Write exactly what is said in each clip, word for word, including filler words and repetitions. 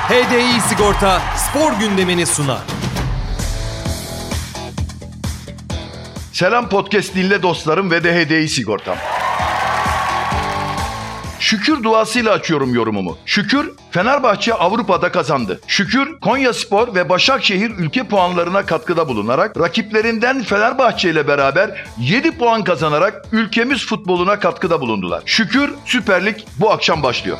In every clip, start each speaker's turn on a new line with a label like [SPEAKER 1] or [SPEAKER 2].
[SPEAKER 1] H D I Sigorta spor gündemini sunar.
[SPEAKER 2] Selam podcast dinle dostlarım ve de H D I Sigortam. Şükür duasıyla açıyorum yorumumu. Şükür Fenerbahçe Avrupa'da kazandı. Şükür Konyaspor ve Başakşehir ülke puanlarına katkıda bulunarak rakiplerinden Fenerbahçe ile beraber yedi puan kazanarak ülkemiz futboluna katkıda bulundular. Şükür Süper Lig bu akşam başlıyor.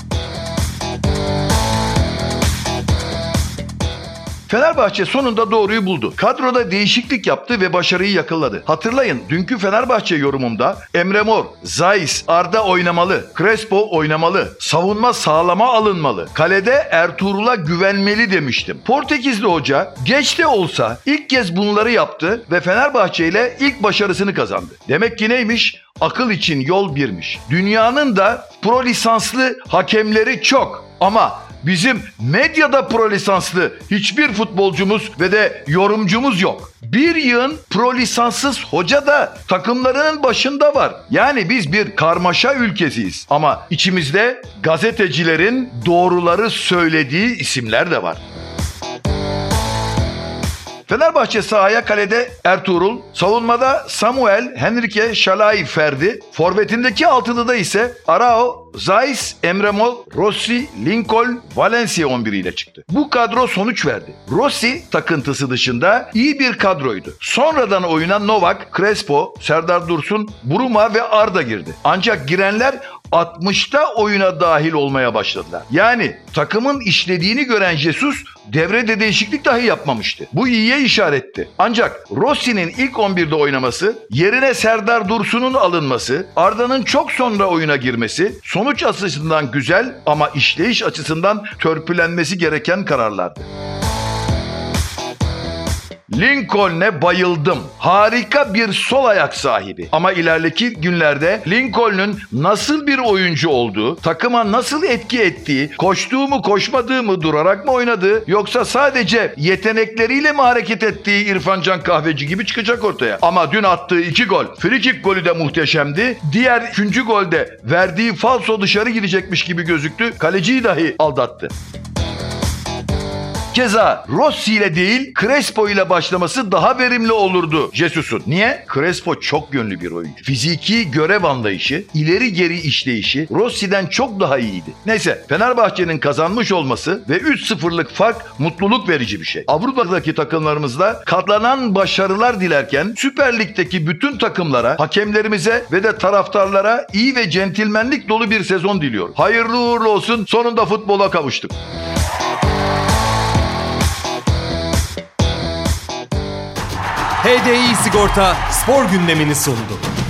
[SPEAKER 2] Fenerbahçe sonunda doğruyu buldu. Kadroda değişiklik yaptı ve başarıyı yakaladı. Hatırlayın dünkü Fenerbahçe yorumumda Emre Mor, Zayis, Arda oynamalı, Crespo oynamalı, savunma sağlama alınmalı, kalede Ertuğrul'a güvenmeli demiştim. Portekizli hoca geç de olsa ilk kez bunları yaptı ve Fenerbahçe ile ilk başarısını kazandı. Demek ki neymiş? Akıl için yol birmiş. Dünyanın da pro lisanslı hakemleri çok ama bizim medyada pro lisanslı hiçbir futbolcumuz ve de yorumcumuz yok. Bir yığın pro lisanssız hoca da takımlarının başında var. Yani biz bir karmaşa ülkesiyiz. Ama içimizde gazetecilerin doğruları söylediği isimler de var. Fenerbahçe sahaya kalede Ertuğrul, savunmada Samuel, Henrique, Şalai, Ferdi, forvetindeki altılıda ise Arao, Zayis, Emre Mor, Rossi, Lincoln, Valencia on bir ile çıktı. Bu kadro sonuç verdi. Rossi takıntısı dışında iyi bir kadroydu. Sonradan oyuna Novak, Crespo, Serdar Dursun, Buruma ve Arda girdi. Ancak girenler altmışta oyuna dahil olmaya başladılar. Yani takımın işlediğini gören Jesus devrede değişiklik dahi yapmamıştı. Bu iyiye işaretti. Ancak Rossi'nin ilk on birde oynaması, yerine Serdar Dursun'un alınması, Arda'nın çok sonra oyuna girmesi sonuç açısından güzel ama işleyiş açısından törpülenmesi gereken kararlardı. Lincoln'e bayıldım. Harika bir sol ayak sahibi. Ama ileriki günlerde Lincoln'un nasıl bir oyuncu olduğu, takıma nasıl etki ettiği, koştuğu mu koşmadığı mı, durarak mı oynadığı, yoksa sadece yetenekleriyle mi hareket ettiği İrfan Can Kahveci gibi çıkacak ortaya. Ama dün attığı iki gol, frikik golü de muhteşemdi. Diğer üçüncü golde verdiği falso dışarı gidecekmiş gibi gözüktü. Kaleciyi dahi aldattı. Keza Rossi ile değil Crespo ile başlaması daha verimli olurdu Jesus'un. Niye? Crespo çok yönlü bir oyuncu. Fiziki görev anlayışı, ileri geri işleyişi Rossi'den çok daha iyiydi. Neyse Fenerbahçe'nin kazanmış olması ve üç sıfırlık fark mutluluk verici bir şey. Avrupa'daki takımlarımızda katlanan başarılar dilerken Süper Lig'deki bütün takımlara, hakemlerimize ve de taraftarlara iyi ve centilmenlik dolu bir sezon diliyorum. Hayırlı uğurlu olsun, sonunda futbola kavuştuk.
[SPEAKER 1] H D I Sigorta spor gündemini sundu.